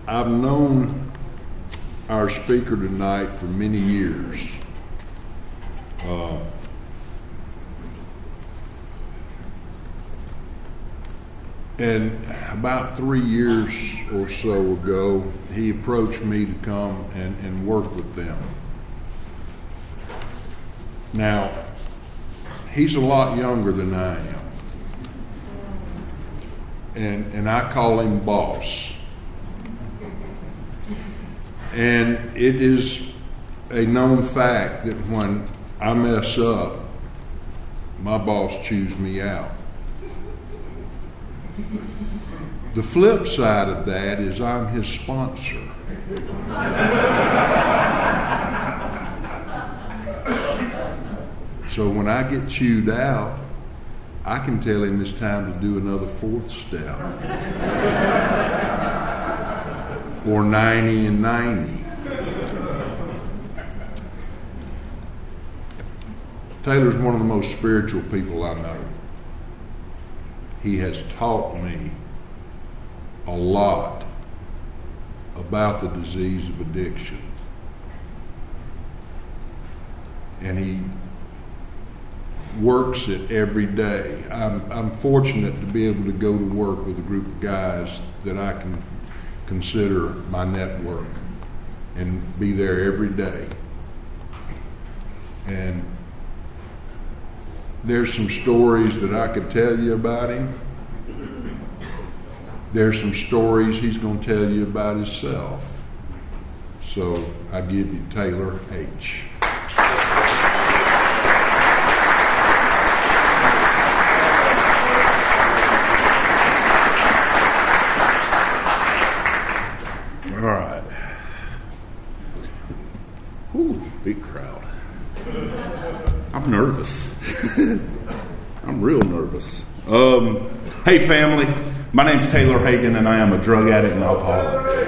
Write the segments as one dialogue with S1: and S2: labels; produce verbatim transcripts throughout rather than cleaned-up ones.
S1: I've known our speaker tonight for many years. Uh, and about three years or so ago, he approached me to come and, and work with them. Now, he's a lot younger than I am. And, and I call him boss. And it is a known fact that when I mess up, my boss chews me out. The flip side of that is I'm his sponsor. So when I get chewed out, I can tell him it's time to do another fourth step. Or ninety and ninety. Taylor's one of the most spiritual people I know. He has taught me a lot about the disease of addiction. And he works it every day. I'm, I'm fortunate to be able to go to work with a group of guys that I can consider my network and be there every day. And there's some stories that I could tell you about him. There's some stories he's going to tell you about himself. So I give you Taylor H. All right. Ooh, big crowd. I'm nervous. I'm real nervous. Um, hey, family. My name's Taylor Hagan, and I am a drug addict and alcoholic.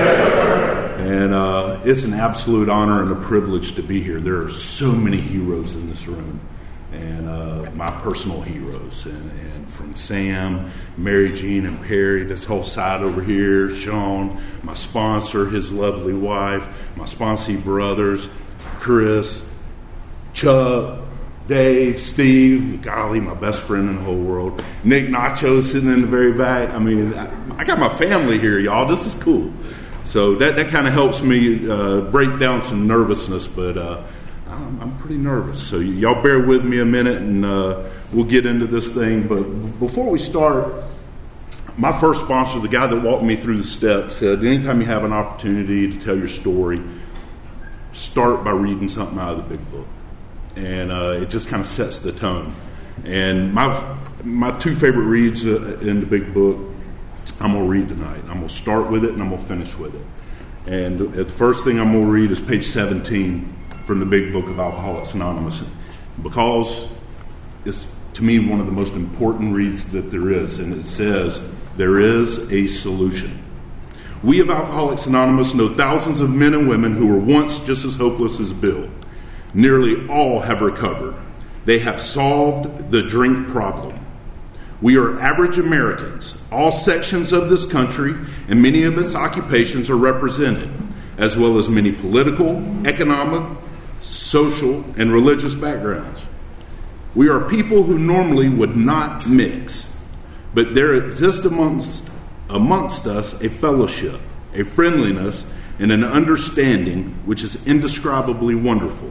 S1: And uh, it's an absolute honor and a privilege to be here. There are so many heroes in this room, and uh, my personal heroes. And, and from Sam, Mary Jean, and Perry, this whole side over here, Sean, my sponsor, his lovely wife, my sponsee brothers, Chris, Chuck, Dave, Steve, golly, my best friend in the whole world, Nick Nacho sitting in the very back. I mean, I, I got my family here, y'all. This is cool. So that, that kind of helps me uh, break down some nervousness, but uh, I'm, I'm pretty nervous. So y- y'all bear with me a minute, and uh, we'll get into this thing. But before we start, my first sponsor, the guy that walked me through the steps, said anytime you have an opportunity to tell your story, start by reading something out of the big book. And uh, it just kind of sets the tone. And my my two favorite reads uh, in the big book, I'm going to read tonight. I'm going to start with it, and I'm going to finish with it. And the first thing I'm going to read is page seventeen from the big book of Alcoholics Anonymous, because it's, to me, one of the most important reads that there is. And it says, there is a solution. We of Alcoholics Anonymous know thousands of men and women who were once just as hopeless as Bill. Nearly all have recovered. They have solved the drink problem. We are average Americans. All sections of this country and many of its occupations are represented, as well as many political, economic, social, and religious backgrounds. We are people who normally would not mix, but there exists amongst, amongst us a fellowship, a friendliness, and an understanding which is indescribably wonderful.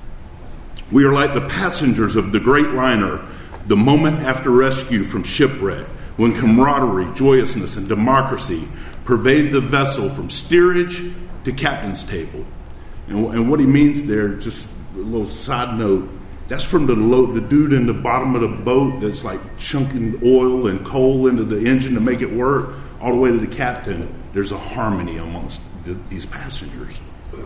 S1: We are like the passengers of the great liner, the moment after rescue from shipwreck, when camaraderie, joyousness, and democracy pervade the vessel from steerage to captain's table. And, and what he means there, just a little side note, that's from the, low, the dude in the bottom of the boat that's like chunking oil and coal into the engine to make it work, all the way to the captain. There's a harmony amongst the, these passengers.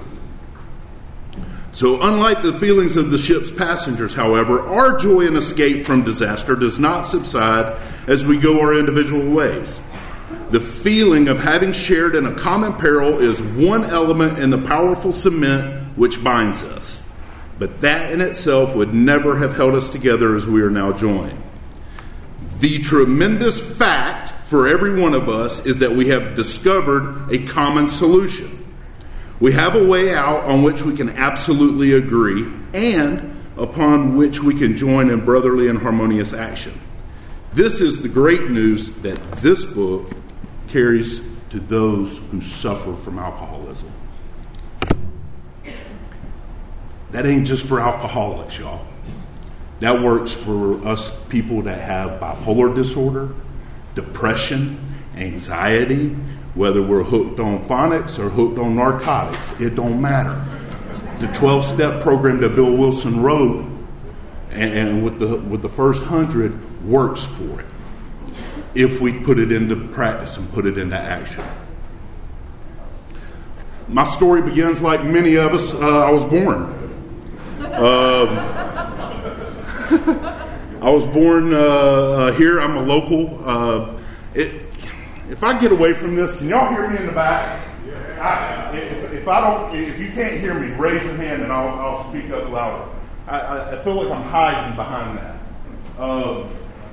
S1: So unlike the feelings of the ship's passengers, however, our joy and escape from disaster does not subside as we go our individual ways. The feeling of having shared in a common peril is one element in the powerful cement which binds us. But that in itself would never have held us together as we are now joined. The tremendous fact for every one of us is that we have discovered a common solution. We have a way out on which we can absolutely agree and upon which we can join in brotherly and harmonious action. This is the great news that this book carries to those who suffer from alcoholism. That ain't just for alcoholics, y'all. That works for us people that have bipolar disorder, depression, anxiety, whether we're hooked on phonics or hooked on narcotics. It don't matter. The twelve-step program that Bill Wilson wrote, and, and with the with the first hundred, works for it if we put it into practice and put it into action. My story begins like many of us. Uh, I was born. Um, I was born uh, uh, here. I'm a local. Uh, it, if I get away from this, can y'all hear me in the back? I, if, if I don't, if you can't hear me, raise your hand and I'll, I'll speak up louder. I, I, I feel like I'm hiding behind that. Um,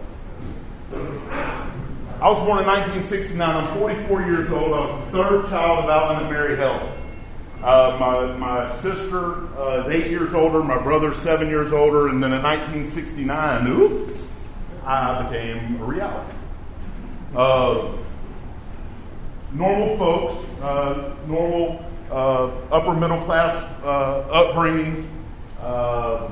S1: I was born in nineteen sixty-nine. I'm forty-four years old. I was the third child of Alan and Mary Helen. Uh, my my sister uh, is eight years older. My brother's seven years older. And then in nineteen sixty-nine, oops, I became a reality. Uh, normal folks, uh, normal uh, upper middle class uh, upbringings. Uh,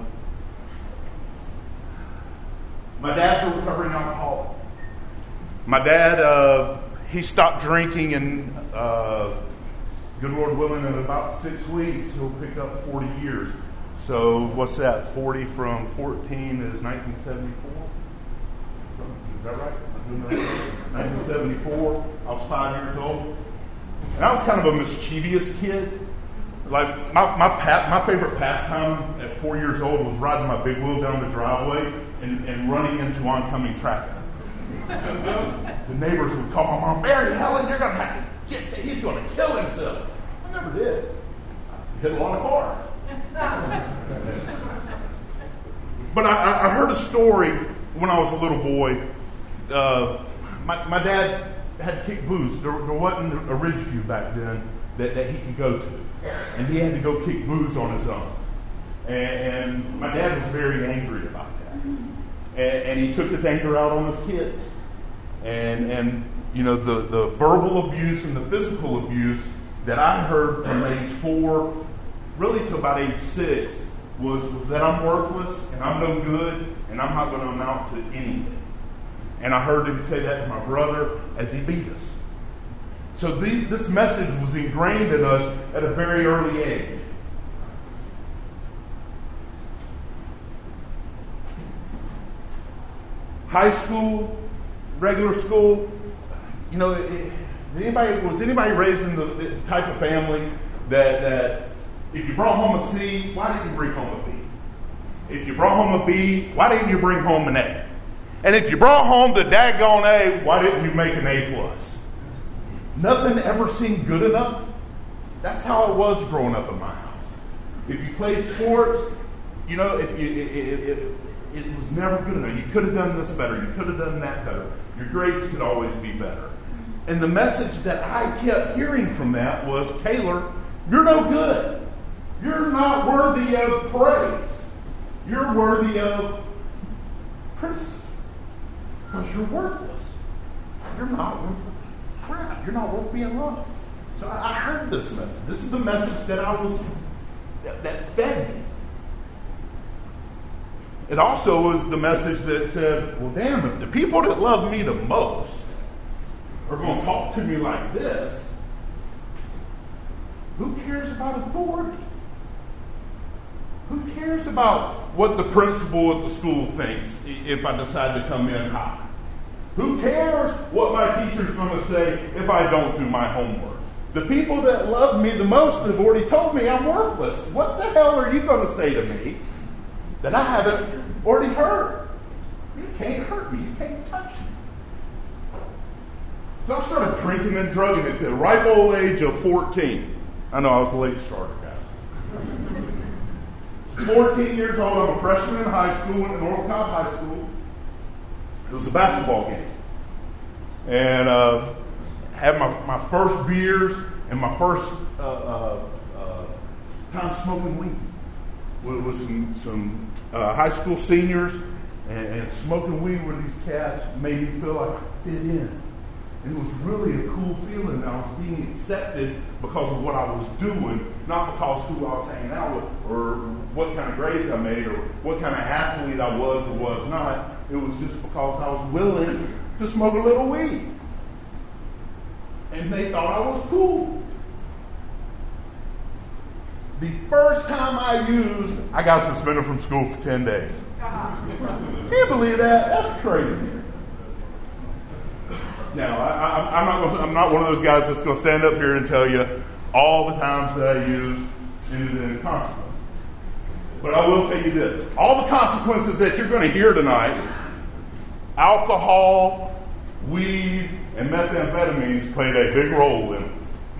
S1: my dad's a recovering alcoholic. My dad, uh, he stopped drinking, and uh, good Lord willing, in about six weeks, he'll pick up forty years. So what's that? forty from fourteen is nineteen seventy-four? Is that right? nineteen seventy-four. I was five years old. And I was kind of a mischievous kid. Like, my my, pa- my favorite pastime at four years old was riding my big wheel down the driveway and, and running into oncoming traffic. The neighbors would call my mom, Mary Helen, you're going to have to get to, he's going to kill himself. I never did. I hit a lot of cars. But I, I heard a story when I was a little boy. Uh, my, my dad had kicked booze. There, there wasn't a Ridgeview back then that, that he could go to. And he had to go kick booze on his own. And, and my dad was very angry about that. And, and he took his anger out on his kids. And, and you know, the, the verbal abuse and the physical abuse that I heard from age four, really to about age six, was, was that I'm worthless and I'm no good and I'm not going to amount to anything. And I heard him say that to my brother as he beat us. So these, this message was ingrained in us at a very early age. High school, regular school, you know, it, anybody was anybody raised in the, the type of family that, that if you brought home a C, why didn't you bring home a B? If you brought home a B, why didn't you bring home an A? And if you brought home the daggone A, why didn't you make an A plus? Nothing ever seemed good enough. That's how it was growing up in my house. If you played sports, you know, if you it, it, it, it was never good enough. You could have done this better. You could have done that better. Your grades could always be better. And the message that I kept hearing from that was, Taylor, you're no good. You're not worthy of praise. You're worthy of criticism. Because you're worthless. You're not worth crap. You're not worth being loved. So I heard this message. This is the message that I was, that, that fed me. It also was the message that said, well, damn, if the people that love me the most are going to talk to me like this, who cares about authority? Who cares about what the principal at the school thinks if I decide to come in hot? Who cares what my teacher's going to say if I don't do my homework? The people that love me the most have already told me I'm worthless. What the hell are you going to say to me that I haven't already heard? You can't hurt me. You can't touch me. So I started drinking and drugging at the ripe old age of fourteen. I know I was a late starter, guys. fourteen years old, I'm a freshman in high school, went to North Cobb High School. It was a basketball game.
S2: and uh, had my, my first beers and my first uh, uh, uh, time smoking weed with, with some, some uh, high school seniors, and, and smoking weed with these cats made me feel like I fit in. And it was really a cool feeling. I was being accepted because of what I was doing, not because who I was hanging out with or what kind of grades I made or what kind of athlete I was or was not. It was just because I was willing to smoke a little weed. And they thought I was cool. The first time I used, I got suspended from school for ten days. Can't believe that? That's crazy. Now, I, I, I'm not gonna, I'm not one of those guys that's going to stand up here and tell you all the times that I used ended in consequences. But I will tell you this. All the consequences that you're going to hear tonight, alcohol, weed, and methamphetamines played a big role in it.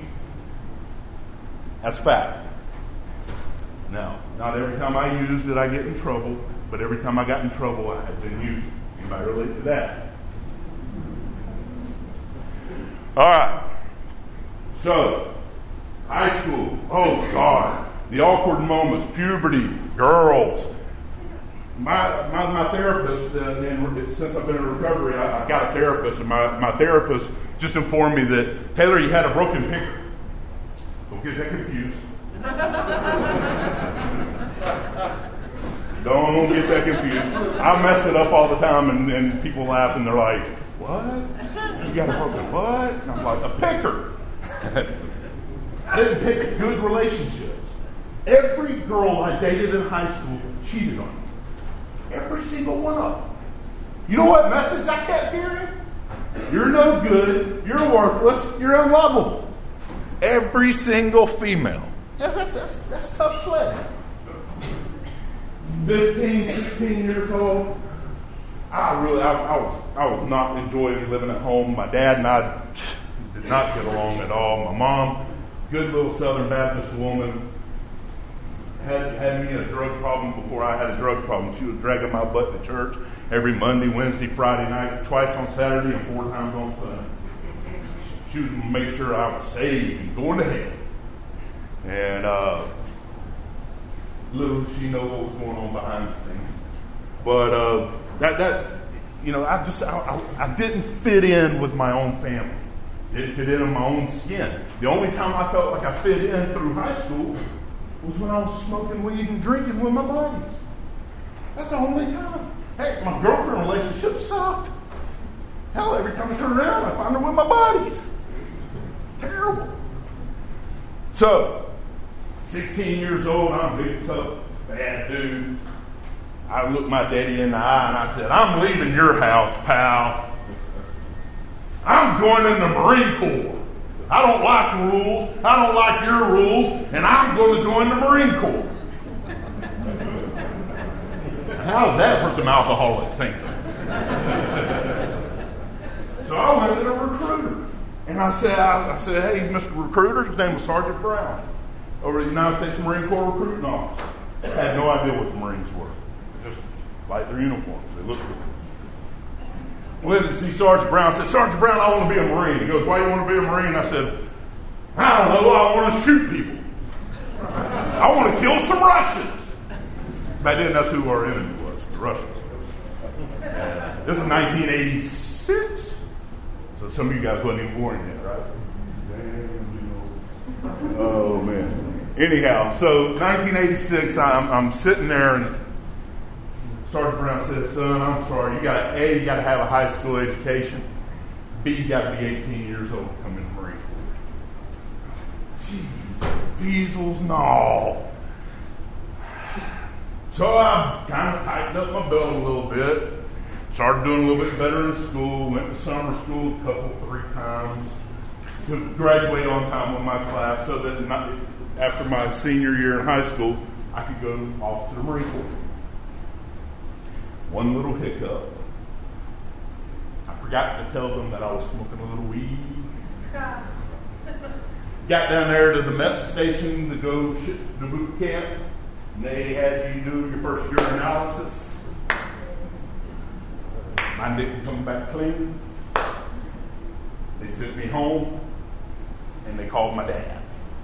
S2: That's fact. Now, not every time I used did I get in trouble, but every time I got in trouble, I had been using. Anybody relate to that? All right. So, high school. Oh, God. The awkward moments. Puberty. Girls. My my, my therapist, uh, and since I've been in recovery, I, I got a therapist, and my, my therapist just informed me that, Taylor, you had a broken picker. Don't get that confused. Don't get that confused. I mess it up all the time, and, and people laugh, and they're like, what? You got a broken what? And I'm like, a picker. I didn't pick good relationships. Every girl I dated in high school cheated on me. Every single one of them. You know what message I kept hearing? You're no good. You're worthless. You're unlovable. Every single female. Yeah, that's, that's, that's tough sledding. fifteen, sixteen years old. I really, I, I was, I was not enjoying living at home. My dad and I did not get along at all. My mom, good little Southern Baptist woman, had had me in a drug problem before I had a drug problem. She was dragging my butt to church every Monday, Wednesday, Friday night, twice on Saturday, and four times on Sunday. She was going to make sure I was saved and going to hell. And uh, little did she know what was going on behind the scenes. But uh, that, that, you know, I just, I, I, I didn't fit in with my own family. Didn't fit in in my own skin. The only time I felt like I fit in through high school was when I was smoking weed and drinking with my buddies. That's the only time. Hey, my girlfriend relationship sucked. Hell, every time I turn around, I find her with my buddies. Terrible. So, sixteen years old, I'm a big, tough, bad dude. I looked my daddy in the eye and I said, I'm leaving your house, pal. I'm joining the Marine Corps. I don't like the rules. I don't like your rules. And I'm going to join the Marine Corps. How's that for some alcoholic thinking? So I went to the recruiter. And I said, I, I said, hey, Mister Recruiter, his name was Sergeant Brown, over at the United States Marine Corps Recruiting Office. I had no idea what the Marines were. Just like their uniforms. They looked good. Went to see Sergeant Brown. I said, Sergeant Brown, I want to be a Marine. He goes, why do you want to be a Marine? I said, I don't know. I want to shoot people. I want to kill some Russians. Back then, that's who our enemy was, the Russians. This is nineteen eighty-six. So some of you guys wasn't even born yet, right? Oh, man. Anyhow, so nineteen eighty-six, I'm, I'm sitting there, and Sergeant Brown said, son, I'm sorry. You got A, you got to have a high school education. B, you got to be eighteen years old to come in the Marine Corps. Gee, diesels and all. So I kind of tightened up my belt a little bit. Started doing a little bit better in school. Went to summer school a couple, three times. To graduate on time with my class so that not, after my senior year in high school, I could go off to the Marine Corps. One little hiccup. I forgot to tell them that I was smoking a little weed. Got down there to the MEP station to go to boot camp. And they had you do your first urinalysis. Mine didn't come back clean. They sent me home, and they called my dad.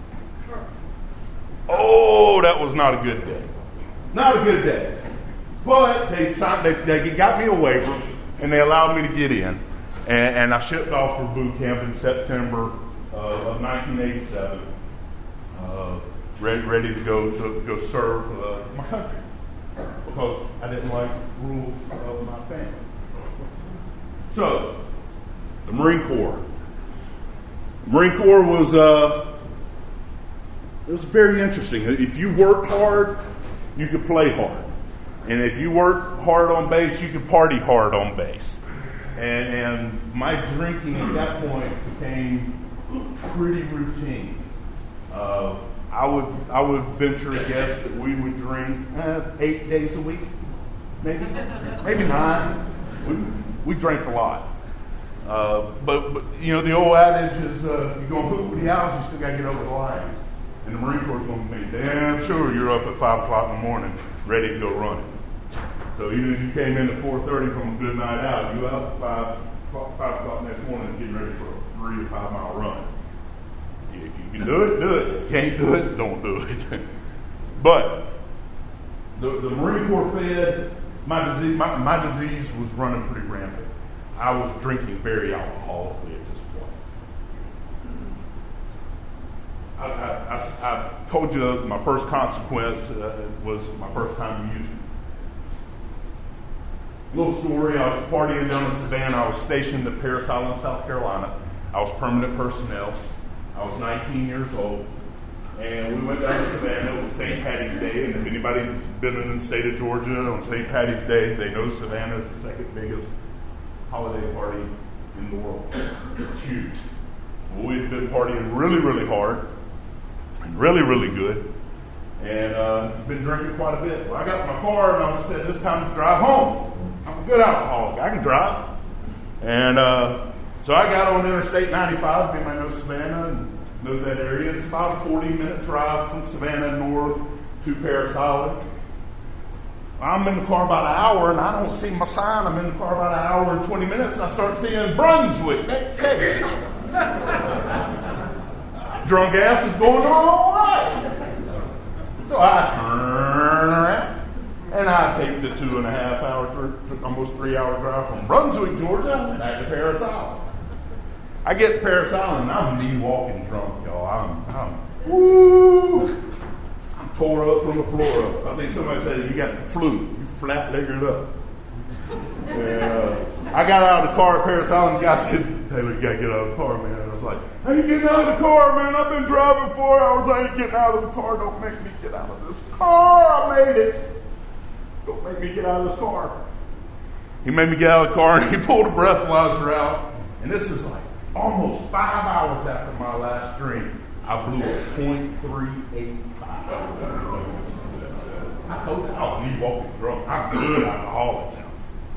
S2: Oh, that was not a good day. Not a good day. But they signed, they, they got me a waiver, and they allowed me to get in. And, and I shipped off for boot camp in September uh, of nineteen eighty-seven, uh, ready, ready to go to go serve uh, my country because I didn't like the rules of my family. So, the Marine Corps. The Marine Corps was uh, it was very interesting. If you worked hard, you could play hard. And if you worked hard on base, you could party hard on base. And, and my drinking at that point became pretty routine. Uh, I would I would venture a guess that we would drink uh, eight days a week, maybe, maybe nine. We, we drank a lot. Uh, but, but, you know, the old adage is uh, you're going to hoop with the owls, you still got to get over the lions. And the Marine Corps is going to be damn sure you're up at five o'clock in the morning ready to go running. So even if you came in at four thirty from a good night out, you out at five, five o'clock next morning getting ready for a three to five mile run. If you can do it, do it. If you can't do it, don't do it. But the, the Marine Corps fed, my disease, my, my disease was running pretty rampant. I was drinking very alcoholically at this point. I, I, I, I told you my first consequence uh, was my first time using. Little story, I was partying down in Savannah. I was stationed at Parris Island, South Carolina. I was permanent personnel. I was nineteen years old. And we went down to Savannah. It was Saint Patty's Day. And if anybody's been in the state of Georgia on Saint Patty's Day, they know Savannah is the second biggest holiday party in the world. It's huge. Well, we had been partying really, really hard and really, really good. And uh, been drinking quite a bit. Well, I got in my car and I said, this time to drive home. I'm a good alcoholic. I can drive. And uh, so I got on Interstate ninety-five. Anybody knows Savannah and knows that area. It's about a forty-minute drive from Savannah north to Parris Island. I'm in the car about an hour, and I don't see my sign. I'm in the car about an hour and twenty minutes, and I start seeing Brunswick next day. Drunk ass is going all right. So I turn around. And I take the two and a half hour, th- almost three hour drive from Brunswick, Georgia, back to Parris Island. I get to Parris Island, and I'm knee walking drunk, y'all. I'm, I'm, woo! I'm tore up from the floor up. I think somebody said, you got the flu. You flat-leggered up. And uh, I got out of the car at Parris Island, and the guy said, Taylor, you got to get out of the car, man. And I was like, I ain't getting out of the car, man. I've been driving four hours. I ain't getting out of the car. Don't make me get out of this car. I made it. Don't make me get out of this car. He made me get out of the car, and he pulled a breathalyzer out. And this is like almost five hours after my last drink. I blew a point three eight five. I told you I was knee walking drunk. I'm good alcoholic now.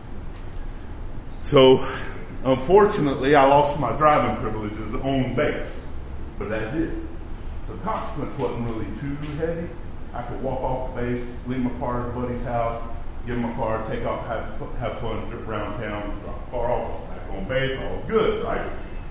S2: So, unfortunately, I lost my driving privileges on base. But that's it. The consequence wasn't really too heavy. I could walk off the base, leave my car at a buddy's house, give him a car, take off, have, have fun around town, drop the car off, back on base, all was good, right?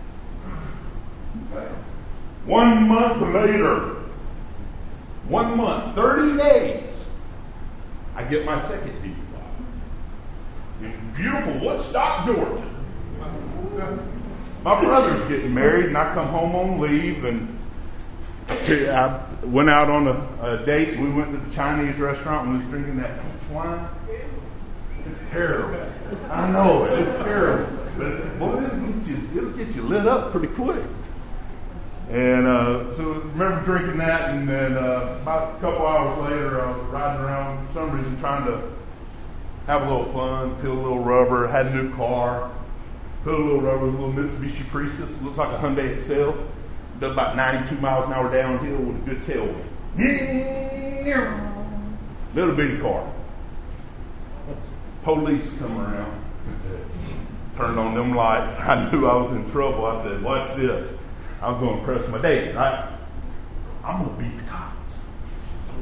S2: One month later, one month, thirty days, I get my second D U I in beautiful Woodstock, Georgia. My brother's getting married, and I come home on leave, and I went out on a, a date. We went to the Chinese restaurant and we was drinking that peach wine. It's terrible. I know it. It's terrible. But boy, it'll get you, it'll get you lit up pretty quick. And uh, so I remember drinking that, and then uh, about a couple hours later, I was riding around for some reason trying to have a little fun, peel a little rubber. Had a new car, put a little rubber, a little Mitsubishi Prius. Looks like a Hyundai Excel. Does about ninety-two miles an hour downhill with a good tailwind. Little bitty car. Police come around. Turned on them lights. I knew I was in trouble. I said, watch this. I'm going to press my date, right? I'm going to beat the cops.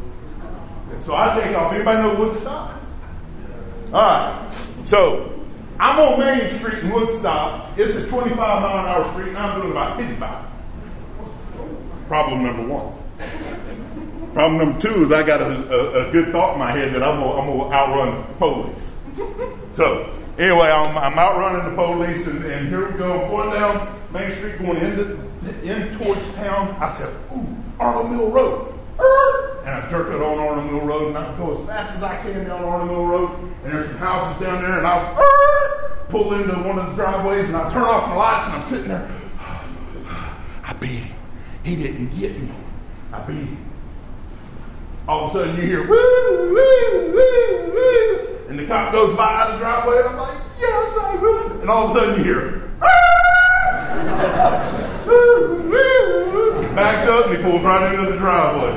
S2: So I take off. Anybody know Woodstock? All right. So I'm on Main Street in Woodstock. It's a twenty-five mile an hour street, and I'm doing about fifty-five. Problem number one. Problem number two is I got a, a, a good thought in my head that I'm going to outrun the police. So, anyway, I'm, I'm outrunning the police, and, and here we go. I'm going down Main Street, going into, in towards town. I said, ooh, Arnold Mill Road. And I jerk it on Arnold Mill Road, and I go as fast as I can down Arnold Mill Road. And there's some houses down there, and I pull into one of the driveways, and I turn off my lights, and I'm sitting there. I beat him. He didn't get me. I beat him. All of a sudden you hear, woo, woo, woo, woo. And the cop goes by the driveway, and I'm like, yes, I will. And all of a sudden you hear, ah! Woo, woo, woo. He backs up and he pulls right into the driveway.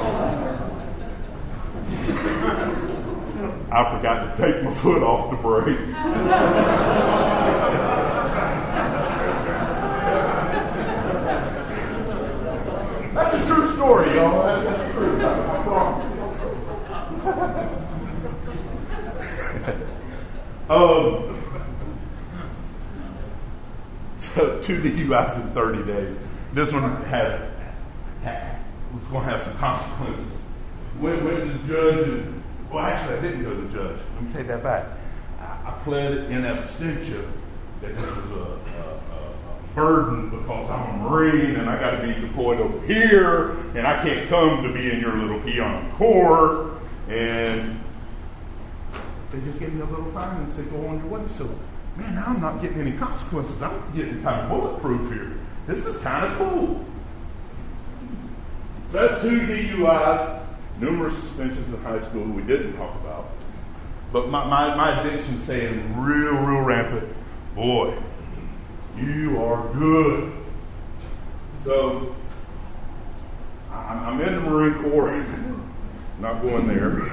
S2: I forgot to take my foot off the brake. That's a true story, y'all. That's, that's true. I promise. um, so two D U Is in thirty days. This one had, had was going to have some consequences. Went, went to the judge, and well, actually, I didn't go to the judge. Let me take that back. I, I pled in absentia that this was a, a, a burden because I'm a Marine and I got to be deployed over here, and I can't come to be in your little peon court. And they just gave me a little fine and said, go on your way. So, man, now I'm not getting any consequences. I'm getting kind of bulletproof here. This is kind of cool. So that's two D U Is, numerous suspensions in high school we didn't talk about. But my, my, my addiction saying real, real rampant, boy, you are good. So I'm, I'm in the Marine Corps. Not going there.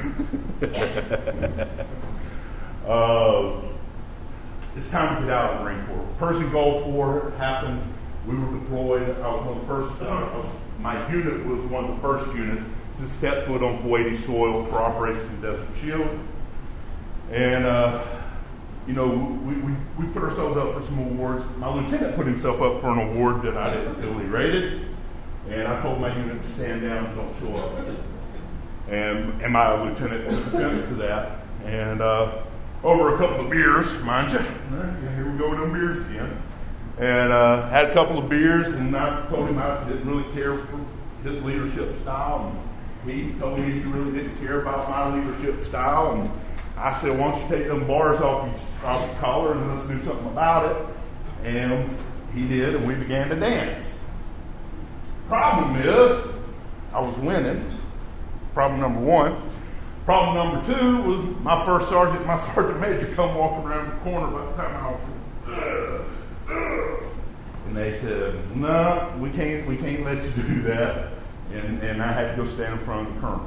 S2: uh, it's time to get out of the Marine Corps. Persian Gulf War happened. We were deployed. I was one of the first. Uh, I was, my unit was one of the first units to step foot on Kuwaiti soil for Operation Desert Shield. And, uh, you know, we, we, we put ourselves up for some awards. My lieutenant put himself up for an award that I didn't feel he rated. And I told my unit to stand down and don't show up. And, and my lieutenant took offense to that. And uh, over a couple of beers, mind you, here we go with them beers again. And uh, had a couple of beers, and I told him I didn't really care for his leadership style. And he told me he really didn't care about my leadership style. And I said, why don't you take them bars off your, off your collar and let's do something about it. And he did, and we began to dance. Problem is, I was winning. Problem number one. Problem number two was my first sergeant, my sergeant major, come walking around the corner by the time I was. Ugh, ugh. And they said, no, we can't, we can't let you do that. And, and I had to go stand in front of the colonel.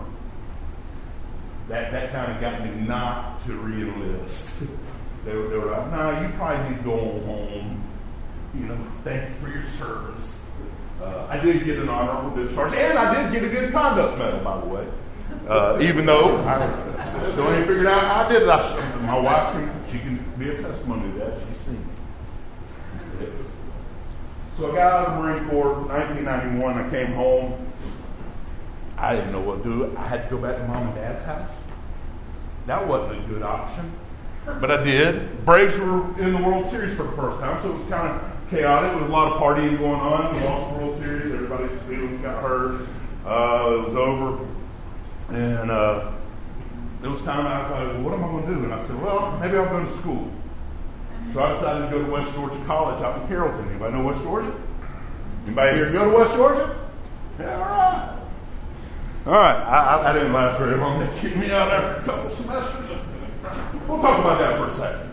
S2: That that kind of got me not to re-enlist. They were, they were like, no, you probably need to go home. You know, thank you for your service. Uh, I did get an honorable discharge, and I did get a good conduct medal, by the way. Uh, even though I still ain't figured out how I did it. I, my wife, can, she can be a testimony to that. She's seen it. So I got out of the Marine Corps in nineteen ninety-one. I came home. I didn't know what to do. I had to go back to Mom and Dad's house. That wasn't a good option, but I did. Braves were in the World Series for the first time, so it was kind of chaotic. There was a lot of partying going on. We lost the World Series. Everybody's feelings got hurt. Uh, it was over. And uh, there was time I was like, well, what am I going to do? And I said, well, maybe I'll go to school. So I decided to go to West Georgia College out in Carrollton. Anybody know West Georgia? Anybody here go to West Georgia? Yeah, all right. All right. I, I, I didn't last very long. They kicked me out after a couple semesters. We'll talk about that for a second.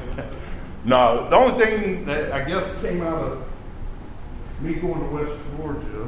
S2: No, the only thing that I guess came out of me going to West Georgia,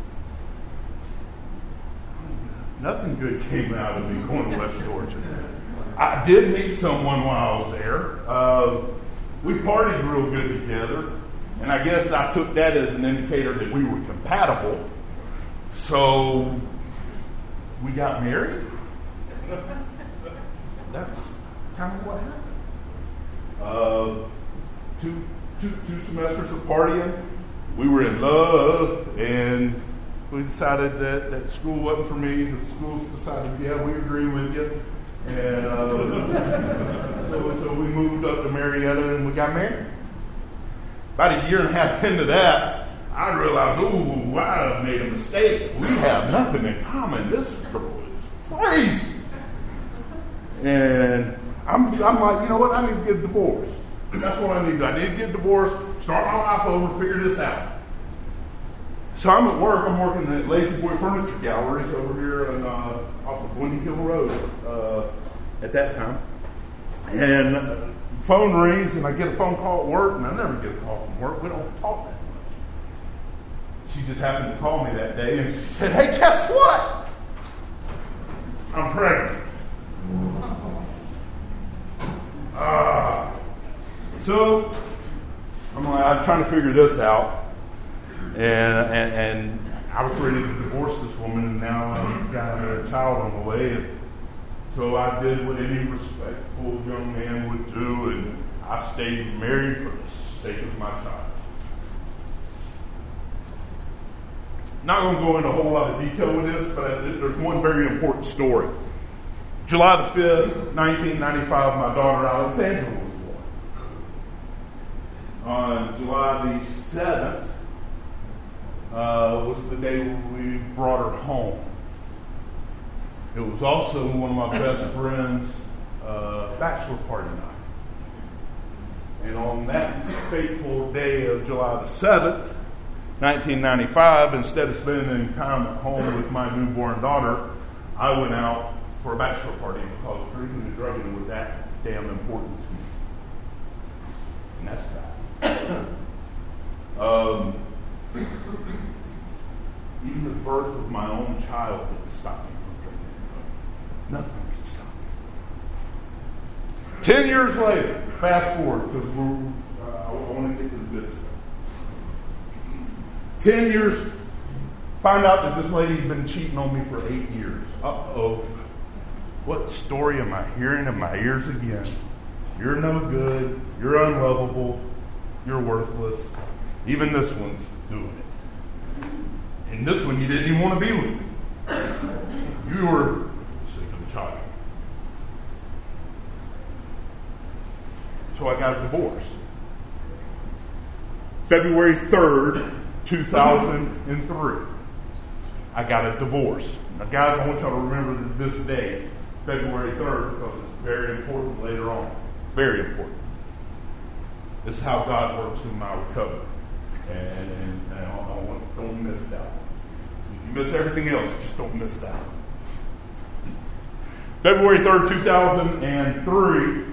S2: nothing good came out of me going to West Georgia. I did meet someone while I was there. Uh, we partied real good together, and I guess I took that as an indicator that we were compatible. So we got married. That's kind of what happened. Uh, two, two, two semesters of partying. We were in love, and we decided that, that school wasn't for me. The schools decided, yeah, we agree with you. And uh, so, so we moved up to Marietta, and we got married. About a year and a half into that, I realized, ooh, I made a mistake. We have nothing in common. This girl is crazy. And I'm, I'm like, you know what? I need to get a divorce. That's what I need to do. I need to get a divorce, start my life over, figure this out. So I'm at work. I'm working at Lazy Boy Furniture Galleries over here on, uh, off of Windy Hill Road uh, at that time. And uh, phone rings, and I get a phone call at work, and I never get a call from work. We don't talk that much. She just happened to call me that day, and she said, hey, guess what? I'm pregnant. Ah. Uh, so I'm like, I'm trying to figure this out. And, and and I was ready to divorce this woman, and now I've got a child on the way. And so I did what any respectful young man would do, and I stayed married for the sake of my child. Not going to go into a whole lot of detail with this, but there's one very important story. July the fifth, nineteen ninety-five, my daughter Alexandra was born. On July the seventh, Uh, was the day we brought her home. It was also one of my best friends' uh, bachelor party night. And on that fateful day of July the seventh, nineteen ninety-five, instead of spending time at home with my newborn daughter, I went out for a bachelor party because drinking and drugging was that damn important to me. And that's that. um, Even the birth of my own child didn't stop me from drinking. Nothing could stop me. Ten years later, fast forward, because we're, uh, I want to get to the good stuff. Ten years, find out that this lady's been cheating on me for eight years. Uh-oh. What story am I hearing in my ears again? You're no good. You're unlovable. You're worthless. Even this one's doing it. And this one, you didn't even want to be with me. You were sick of the child. So I got a divorce. February third, two thousand three. I got a divorce. Now, guys, I want y'all to remember this day, February third, because it's very important later on. Very important. This is how God works in my recovery. And, and, and I don't, don't miss that. If you miss everything else, just don't miss that. February third, two thousand three,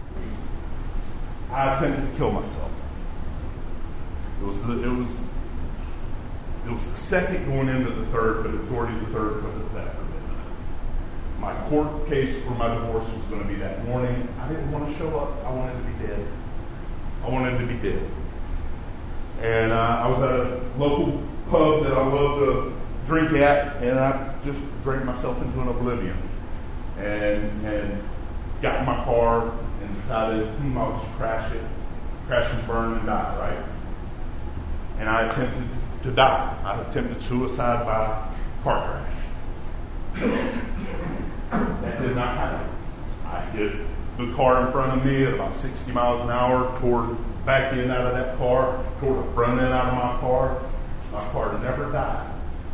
S2: I attempted to kill myself. It was the, it was it was the second going into the third, but it was already the third because it was after midnight. My court case for my divorce was going to be that morning. I didn't want to show up. I wanted to be dead. I wanted to be dead. And uh, I was at a local pub that I love to drink at, and I just drank myself into an oblivion. And, and got in my car and decided, hmm, I'll just crash it, crash and burn and die, right? And I attempted to die. I attempted suicide by car crash. That did not happen. I hit the car in front of me at about sixty miles an hour, toward back in out of that car, toward the front end out of my car. My car never died.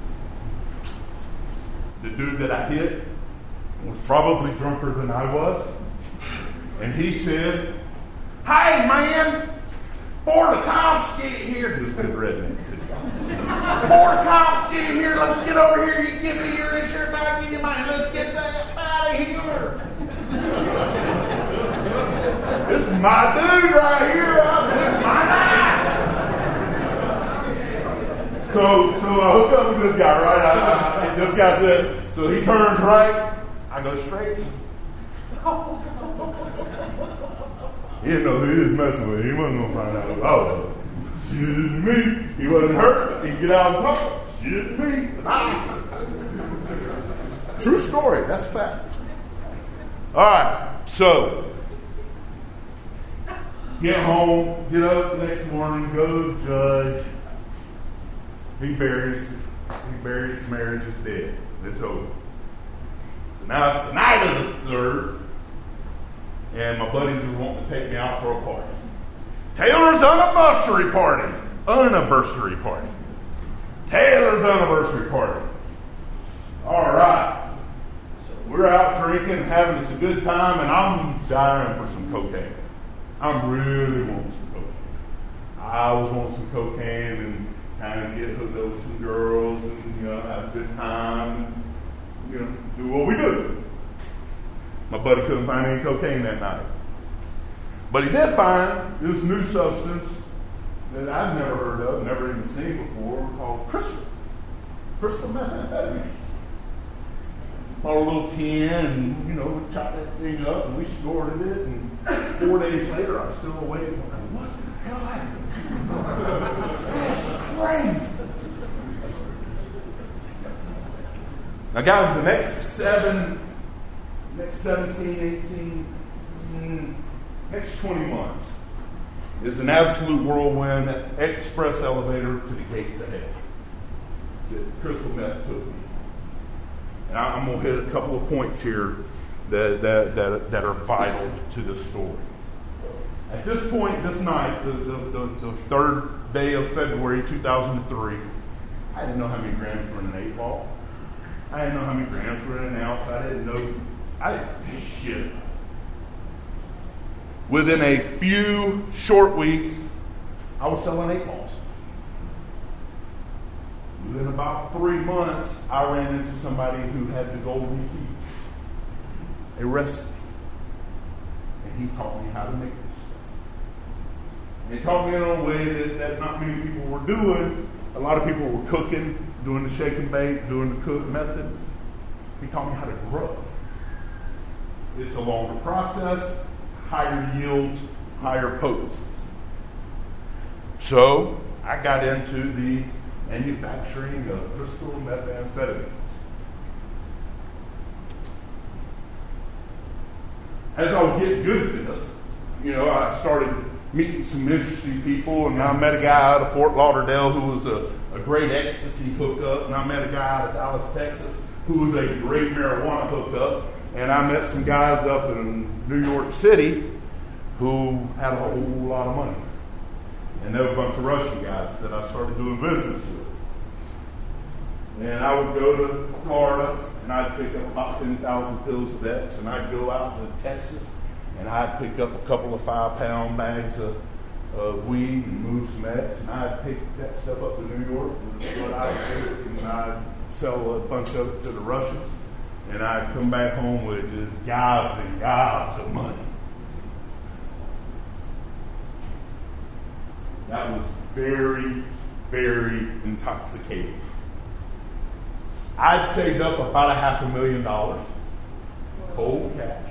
S2: The dude that I hit was probably drunker than I was. And he said, "Hey, man, before the cops get here," this good redneck. "Before the cops get here, let's get over here. You give me your insurance, I'll give you mine. Let's get that out of here." This is my dude right here. This is my guy. So, so I hook up with this guy, right? I, I, this guy said, so he turns right. I go straight. He didn't know who he was messing with. He wasn't going to find out who I was. Shit me. He wasn't hurt. He could get out and talk. Shit me. True story. That's a fact. All right. So, Get home, get up the next morning, go to the judge. He buries, he buries the marriage is dead. It's over. So now it's the night of the third, and my buddies are wanting to take me out for a party. Taylor's anniversary party. Anniversary party. Taylor's anniversary party. All right. So we're out drinking, having us a good time, and I'm dying for some cocaine. I'm really wanting some cocaine. I was wanting some cocaine and kind of get hooked up with some girls and, you know, have a good time and, you know, do what we do. My buddy couldn't find any cocaine that night. But he did find this new substance that I've never heard of, never even seen before, called crystal. Crystal methamphetamine. Bought a little tin and, you know, we chopped that thing up and we snorted it, and four days later I'm still awake. I'm like, what the hell happened? That's crazy. Now guys, the next seven, next seventeen, eighteen, mm, next twenty months is an absolute whirlwind express elevator to the gates of hell that crystal meth took me. And I'm going to hit a couple of points here that, that, that, that are vital to this story. At this point, this night, the, the, the, the third day of February two thousand three, I didn't know how many grams were in an eight ball. I didn't know how many grams were in an ounce. I didn't know. I didn't know shit. Within a few short weeks, I was selling eight balls. Within about three months, I ran into somebody who had the golden key, a recipe. And he taught me how to make this stuff. And he taught me in a way that, that not many people were doing. A lot of people were cooking, doing the shake and bake, doing the cook method. He taught me how to grow. It's a longer process, higher yields, higher potency. So I got into the manufacturing of crystal methamphetamines. As I was getting good at this, you know, I started meeting some interesting people, and I met a guy out of Fort Lauderdale who was a, a great ecstasy hookup, and I met a guy out of Dallas, Texas, who was a great marijuana hookup, and I met some guys up in New York City who had a whole lot of money. And there were a bunch of Russian guys that I started doing business with. And I would go to Florida, and I'd pick up about ten thousand pills of X, and I'd go out to Texas, and I'd pick up a couple of five-pound bags of, of weed and move some X, and I'd pick that stuff up to New York, and what I'd take, and I'd sell a bunch of it to the Russians, and I'd come back home with just gobs and gobs of money. That was very, very intoxicating. I'd saved up about a half a million dollars, cold cash.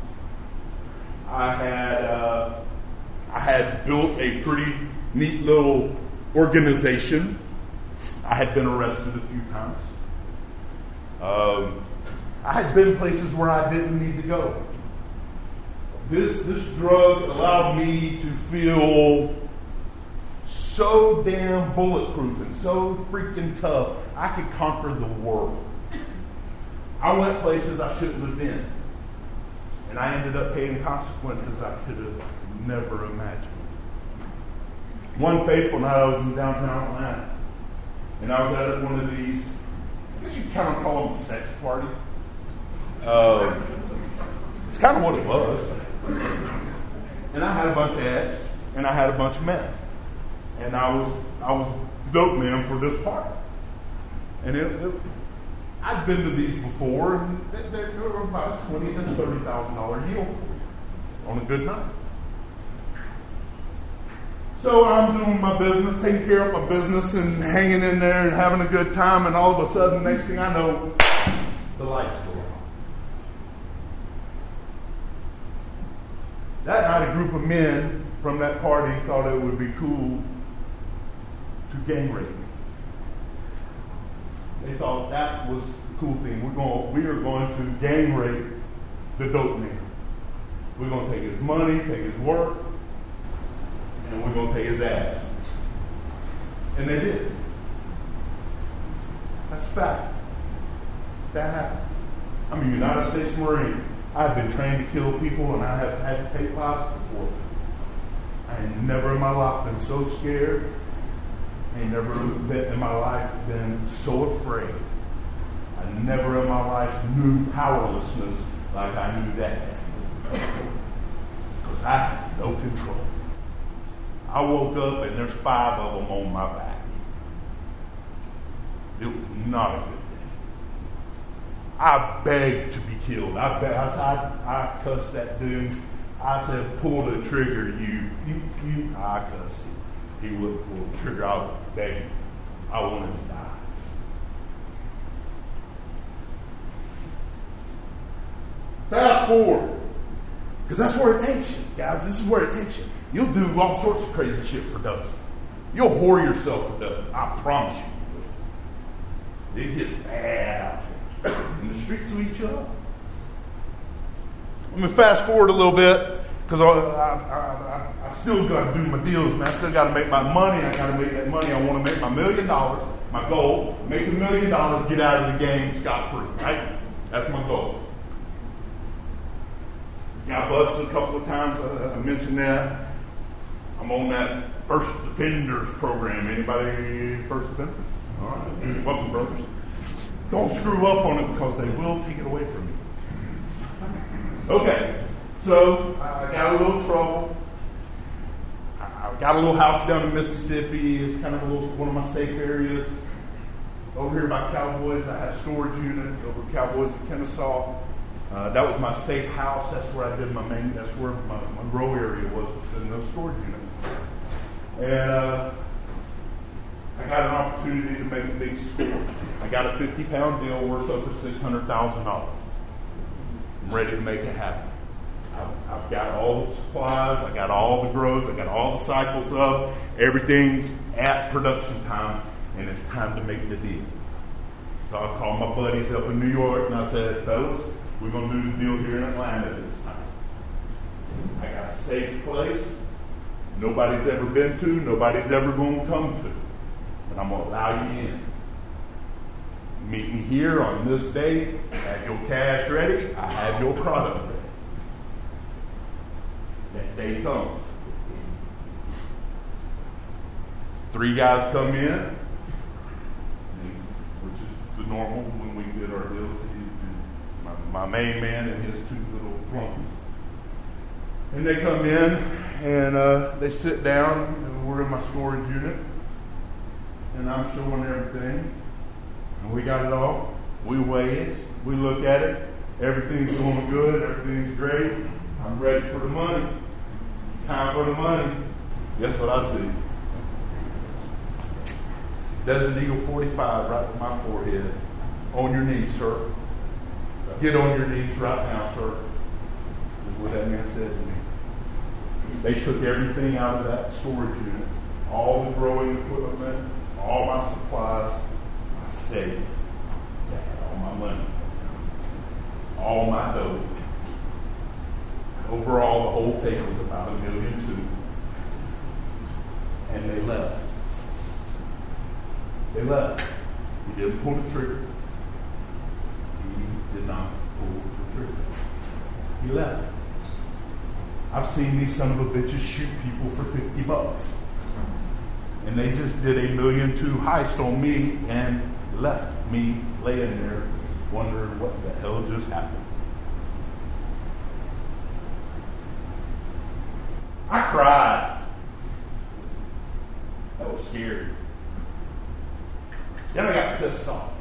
S2: I had uh, I had built a pretty neat little organization. I had been arrested a few times. Um, I had been places where I didn't need to go. This this drug allowed me to feel so damn bulletproof and so freaking tough, I could conquer the world. I went places I shouldn't have been. And I ended up paying consequences I could have never imagined. One fateful night I was in downtown Atlanta. And I was at one of these, I guess you kind of call them a sex party. Uh, it's kind of what it was. And I had a bunch of X, and I had a bunch of meth. And I was I was dope man for this party. And it, it, I'd been to these before, and they, they were about twenty to thirty thousand dollar yield on a good night. So I'm doing my business, taking care of my business, and hanging in there and having a good time. And all of a sudden, next thing I know, the lights go on. That night, a group of men from that party thought it would be cool to gang rape me. They thought that was the cool thing. We're going, we are going to gang rape the dope man. We're going to take his money, take his work, and we're going to take his ass. And they did. That's a fact. That happened. I'm a United States Marine. I've been trained to kill people, and I have had to pay lives before. I ain't never in my life been so scared. I ain't never been in my life been so afraid. I never in my life knew powerlessness like I knew that day. Because I had no control. I woke up and there's five of them on my back. It was not a good day. I begged to be killed. I begged, I, said, I, I cussed that dude. I said, pull the trigger, you. you, you. I cussed him. He wouldn't pull the trigger. I was begging. I wanted to die. Fast forward. Because that's where it takes you, guys. This is where it takes you. You'll do all sorts of crazy shit for dust. You'll whore yourself for dust. I promise you. It gets bad out here. And the streets will eat you up. Let me fast forward a little bit, because I, I, I, I still got to do my deals, man. I still got to make my money. I got to make that money. I want to make my million dollars. My goal, make a million dollars, get out of the game scot-free, right? That's my goal. Got busted a couple of times. I, I mentioned that. I'm on that First Defenders program. Anybody First Defenders? All right. Welcome, brothers. Don't screw up on it, because they will take it away from you. Okay, so I got a little trouble. I got a little house down in Mississippi. It's kind of a little, one of my safe areas. Over here by Cowboys, I had a storage unit over at Cowboys in Kennesaw. Uh, that was my safe house. That's where I did my main, that's where my, my grow area was, was in those storage units. And uh, I got an opportunity to make a big score. I got a fifty pound deal worth over six hundred thousand dollars. I'm ready to make it happen. I've, I've got all the supplies. I got all the grows. I got all the cycles up. Everything's at production time, and it's time to make the deal. So I called my buddies up in New York, and I said, fellas, we're going to do the deal here in Atlanta this time. I got a safe place nobody's ever been to, nobody's ever going to come to. But I'm going to allow you in. Meet me here on this date. Have your cash ready. I have your product ready. That day comes. Three guys come in, which is the normal when we did our deals. My, my main man and his two little flunkies. And they come in, and uh, they sit down, and we're in my storage unit, and I'm showing everything. And we got it all. We weigh it. We look at it. Everything's going good. Everything's great. I'm ready for the money. It's time for the money. Guess what I see? Desert Eagle forty-five right on my forehead. On your knees, sir. Get on your knees right now, sir. Is what that man said to me. They took everything out of that storage unit. All the growing equipment, all my supplies, my safe, all my money, all my dough. Overall, the whole take was about a million two. And they left. They left. He didn't pull the trigger. He did not pull the trigger. He left. I've seen these son of a bitches shoot people for fifty bucks. And they just did a million two heist on me and left me laying there wondering what the hell just happened. I cried. That was scary. Then I got pissed off.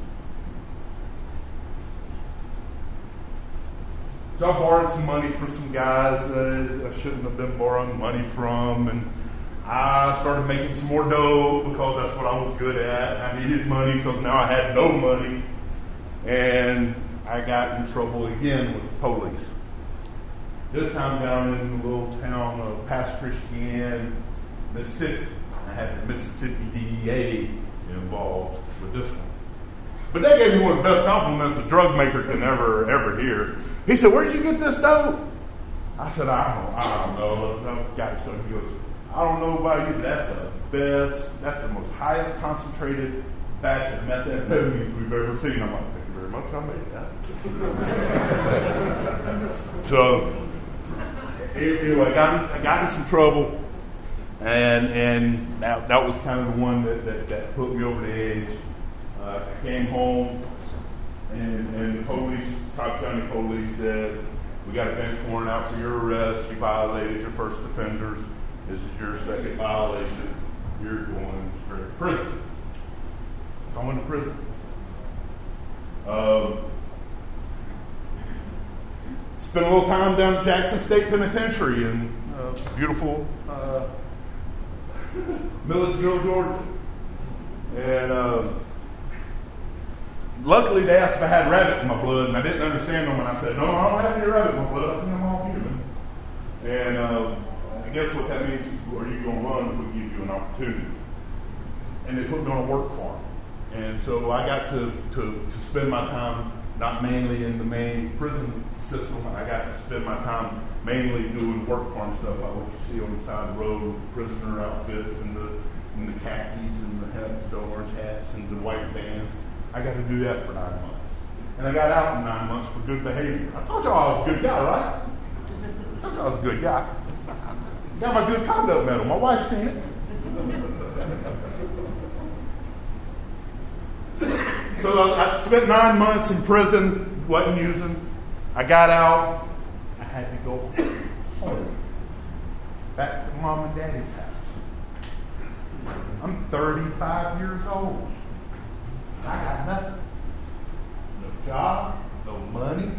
S2: So I borrowed some money from some guys that I shouldn't have been borrowing money from, and I started making some more dough because that's what I was good at. I needed money because now I had no money, and I got in trouble again with the police. This time down in the little town of Pass Christian, Mississippi. I had the Mississippi D E A involved with this one. But they gave me one of the best compliments a drug maker can ever, ever hear. He said, "Where'd you get this dough?" I said, I don't, I don't know. I got it. So he goes, I don't know about you, but that's the best, that's the most highest concentrated batch of methamphetamines we've ever seen. I'm like, thank you very much, I made that. So, anyway, I got, I got in some trouble, and and that, that was kind of the one that, that, that put me over the edge. Uh, I came home, and, and the police, Cobb County Police said, we got a bench warrant out for your arrest. You violated your first offenders. This is your second violation. You're going straight to prison. So I went to prison. Um, spent a little time down at Jackson State Penitentiary in uh, beautiful uh, Milledgeville, Georgia. And uh, luckily they asked if I had rabbit in my blood, and I didn't understand them when I said, no, I don't have any rabbit in my blood. I think I'm all human. And uh, I guess what that means is, are you going to run if we give you an opportunity? And they put me on a work farm. And so I got to, to, to spend my time not mainly in the main prison system. I got to spend my time mainly doing work farm stuff, like what you see on the side of the road, prisoner outfits and the, and the khakis and the, hat, the orange hats and the white bands. I got to do that for nine months. And I got out in nine months for good behavior. I told y'all I was a good guy, right? I told y'all I was a good guy. Got my good conduct medal. My wife's seen it. So I spent nine months in prison, wasn't using. I got out. I had to go home. Back to mom and daddy's house. I'm thirty-five years old. I got nothing. No job, no money.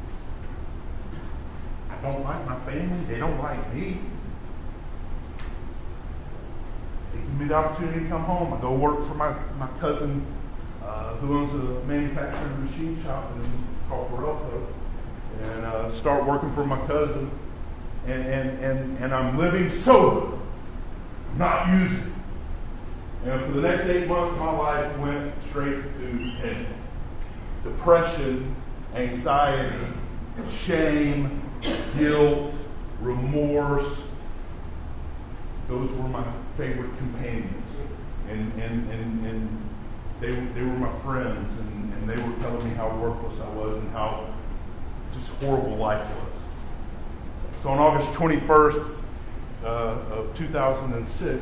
S2: I don't like my family. They don't like me. They give me the opportunity to come home. I go work for my, my cousin uh, who owns a manufacturing machine shop in Colorado, and uh, start working for my cousin. And, and, and, and I'm living sober, not using. And for the next eight months, my life went straight to hell. Depression, anxiety, shame, guilt, remorse. Those were my favorite companions. And, and, and, and they, they were my friends, and, and they were telling me how worthless I was and how just horrible life was. So on August twenty-first uh, of two thousand six,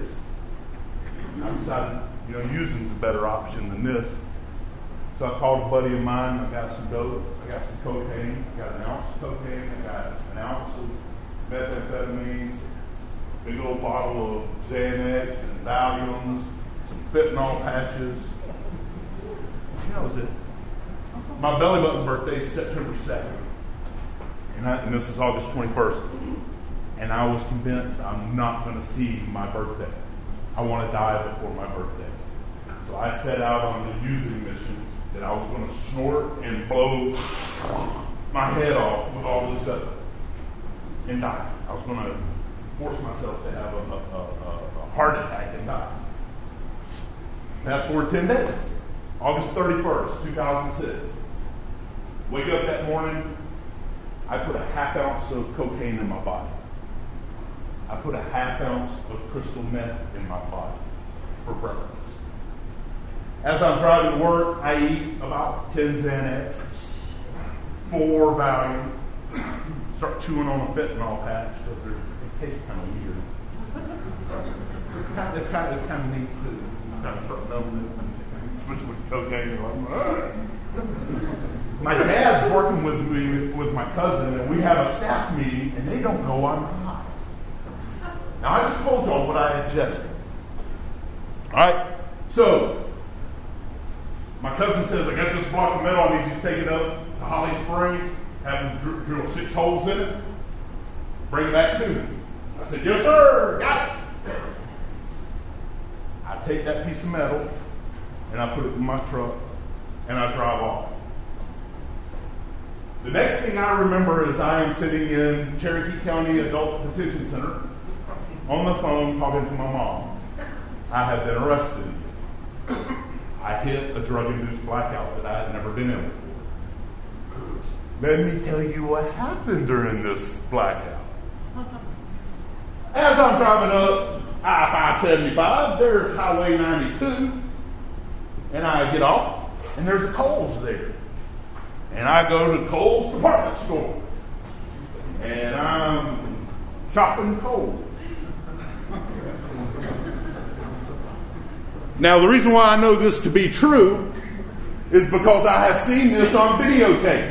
S2: I decided, you know, using's a better option than this. So I called a buddy of mine. I got some dope. I got some cocaine. I got an ounce of cocaine. I got an ounce of methamphetamines, a big old bottle of Xanax and Valiums, some fentanyl patches. That was it. My belly button birthday is September second. And, I, and this was August twenty-first. And I was convinced I'm not going to see my birthday. I want to die before my birthday. So I set out on the using mission that I was going to snort and blow my head off with all this stuff and die. I was going to force myself to have a, a, a, a heart attack and die. Fast forward ten days. August thirty-first, two thousand six. Wake up that morning, I put a half ounce of cocaine in my body. I put a half ounce of crystal meth in my body for breakfast. As I'm driving to work, I eat about ten Xanax, four Valium, start chewing on a fentanyl patch because it tastes kind of weird. It's kind of, it's kind of neat to kind of start numbing it, especially with cocaine. You're like, my dad's working with me, with my cousin, and we have a staff meeting, and they don't know I'm high. Now, I just told y'all what I ingested. All right? So, my cousin says, I got this block of metal. I need you to take it up to Holly Springs, have them dr- drill six holes in it, bring it back to me. I said, yes, sir. Got it. I take that piece of metal, and I put it in my truck, and I drive off. The next thing I remember is I am sitting in Cherokee County Adult Detention Center on the phone talking to my mom. I have been arrested. I hit a drug-induced blackout that I had never been in before. Let me tell you what happened during this blackout. As I'm driving up I five seventy-five, there's Highway ninety-two, and I get off, and there's a Kohl's there. And I go to Kohl's department store, and I'm shopping Kohl's. Now, the reason why I know this to be true is because I have seen this on videotape.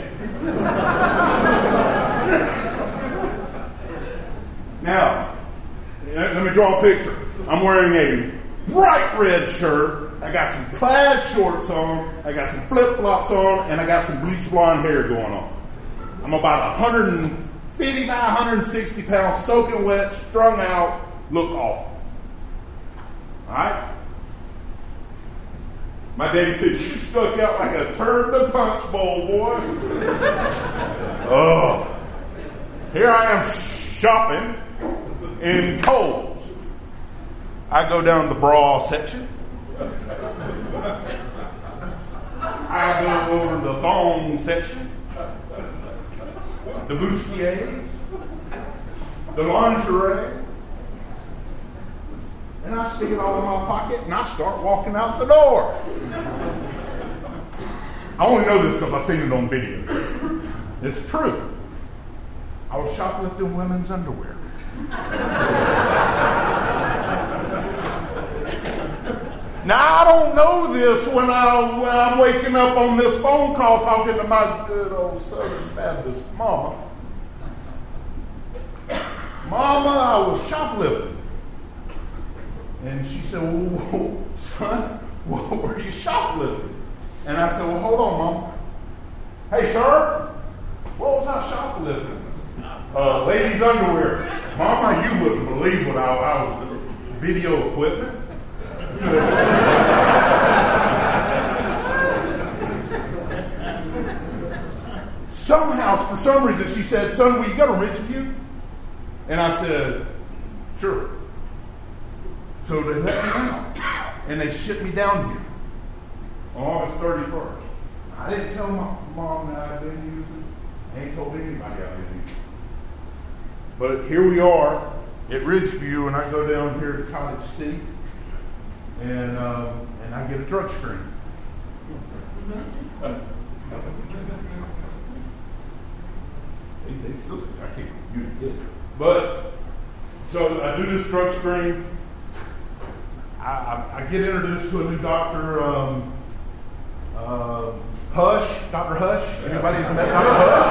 S2: Now, let me draw a picture. I'm wearing a bright red shirt. I got some plaid shorts on. I got some flip-flops on, and I got some bleach blonde hair going on. I'm about one fifty by one sixty pounds, soaking wet, strung out, look awful. All right? My daddy said, you stuck out like a turd in a punch bowl, boy. Oh. Here I am shopping in Kohl's. I go down the bra section. I go over the thong section. The bustiers. The lingerie. And I stick it all in my pocket, and I start walking out the door. I only know this because I've seen it on video. It's true. I was shoplifting women's underwear. Now, I don't know this when, I, when I'm waking up on this phone call talking to my good old Southern Baptist mama. Mama, I was shoplifting. And she said, well, son, what were you shoplifting? And I said, well, hold on, Mom. Hey, sir, what was I shoplifting? Uh, ladies' underwear. Mama, you wouldn't believe what I, I was doing. Video equipment. Somehow, for some reason, she said, son, will you go to Ridgeview? And I said, sure. So they let me out, and they shipped me down here on August thirty-first. I didn't tell my mom that I'd been using. I ain't told anybody I'd been using. But here we are at Ridgeview, and I go down here to College C, and um, and I get a drug screen. they, they still, I can't you get it. But so I do this drug screen. I, I, I get introduced to a new doctor, um, uh, Hush, Doctor Hush. Anybody met Doctor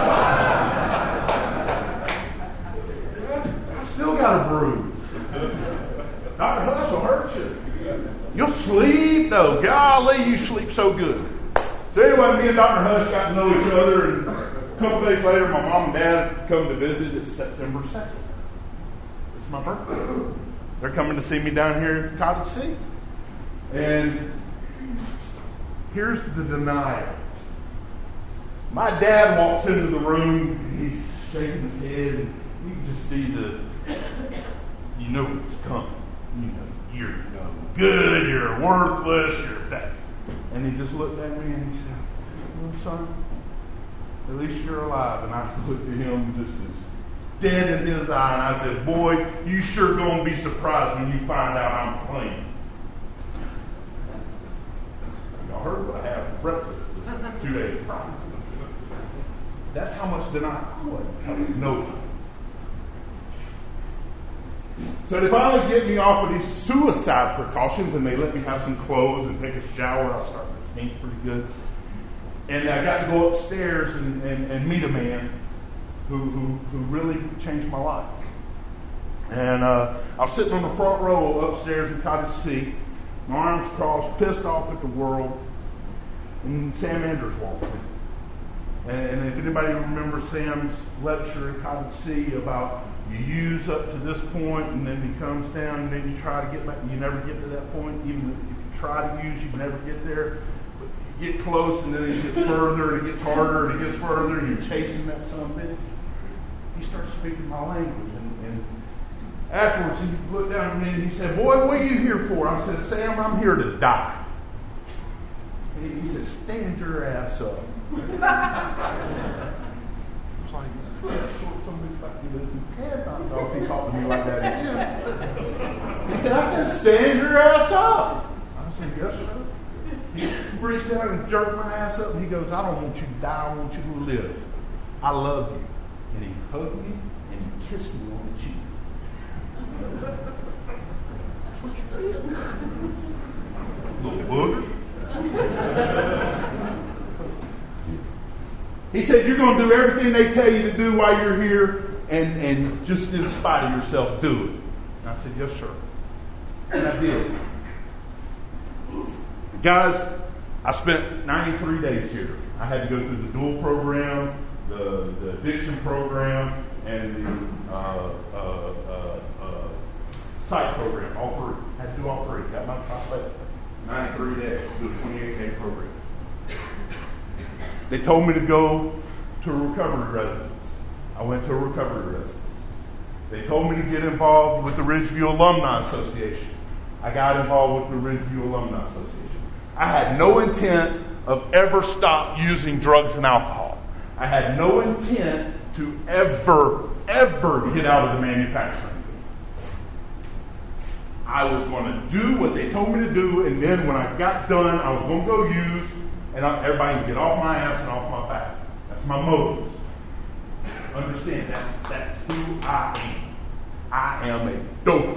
S2: Hush? I still got a bruise. Doctor Hush will hurt you. You'll sleep though. Golly, you sleep so good. So anyway, me and Doctor Hush got to know each other, and a couple days later, my mom and dad come to visit. It's September second. It's my birthday. They're coming to see me down here at College C. And here's the denial. My dad walks into the room, and he's shaking his head, and you can just see the, you know what's coming. You know, you're no good, you're worthless, you're that. And he just looked at me and he said, well, son, at least you're alive. And I looked at him just as dead in his eye, and I said, boy, you sure gonna be surprised when you find out I'm clean. Y'all heard what I had for breakfast two days prior. That's how much denial I wasn't telling nobody. So they finally get me off of these suicide precautions, and they let me have some clothes and take a shower. I was starting to stink pretty good. And I got to go upstairs and, and, and meet a man Who, who who really changed my life. And uh, I was sitting on the front row upstairs in Cottage C, my arms crossed, pissed off at the world, and Sam Andrews walked in. And, and if anybody remembers Sam's lecture in Cottage C about you use up to this point, and then he comes down, and then you try to get back, you never get to that point. Even if you try to use, you never get there. But you get close, and then it gets further, and it gets harder, and it gets further, and you're chasing that son of a bitch. He started speaking my language, and, and afterwards he looked down at me and he said, boy, what are you here for? I said, Sam, I'm here to die. And he said, stand your ass up. like, short, somebody's like, he lives in ten. I don't know if he talked to me like that again. He said, I said, stand your ass up. I said, yes, sir. He reached down and jerked my ass up, and he goes, I don't want you to die, I want you to live. I love you. And he hugged me, and he kissed me on the cheek. That's what you did. Little booger. He said, you're going to do everything they tell you to do while you're here, and, and just in spite of yourself, do it. And I said, yes, sir. And I did. Guys, I spent ninety-three days here. I had to go through the dual program, the, the addiction program, and the uh, uh, uh, uh, psych program, all three. I had to do all three. Got my chocolate. ninety-three days, do a twenty-eight day program. They told me to go to a recovery residence. I went to a recovery residence. They told me to get involved with the Ridgeview Alumni Association. I got involved with the Ridgeview Alumni Association. I had no intent of ever stop using drugs and alcohol. I had no intent to ever, ever get out of the manufacturing. I was going to do what they told me to do, and then when I got done, I was going to go use, and I, everybody can get off my ass and off my back. That's my motives. Understand, that's, that's who I am. I am a doper.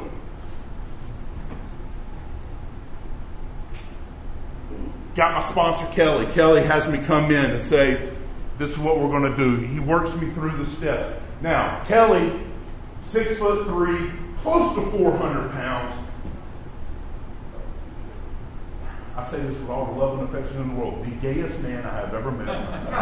S2: Got my sponsor, Kelly. Kelly has me come in and say, this is what we're going to do. He works me through the steps. Now, Kelly, six foot three, close to four hundred pounds. I say this with all the love and affection in the world. The gayest man I have ever met.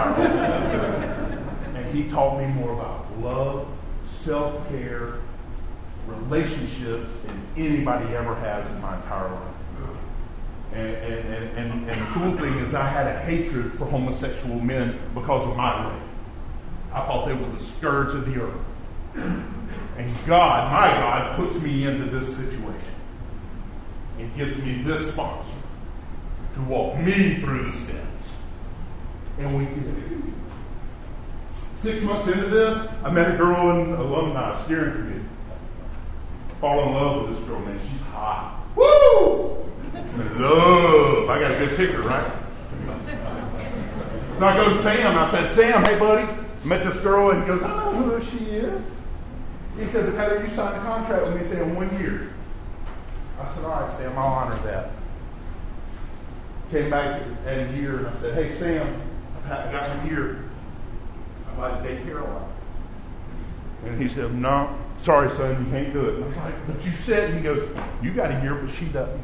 S2: And he taught me more about love, self-care, relationships than anybody ever has in my entire life. And, and, and, and, and the cool thing is I had a hatred for homosexual men because of my way. I thought they were the scourge of the earth. And God, my God, puts me into this situation and gives me this sponsor to walk me through the steps. And we did it. Six months into this, I met a girl in alumni steering committee. Fall in love with this girl, man. She's hot. Woo! Love. I got a good picture, right? So I go to Sam. I said, Sam, hey, buddy. Met this girl, and he goes, I know who she is. He said, Heather, you signed a contract with me saying one year. I said, all right, Sam, I'll honor that. Came back in a year, and I said, hey, Sam, I've got one year. I'd like to date Caroline. And he said, no, sorry, son, you can't do it. And I was like, but you said, and he goes, you got a year, but she doesn't.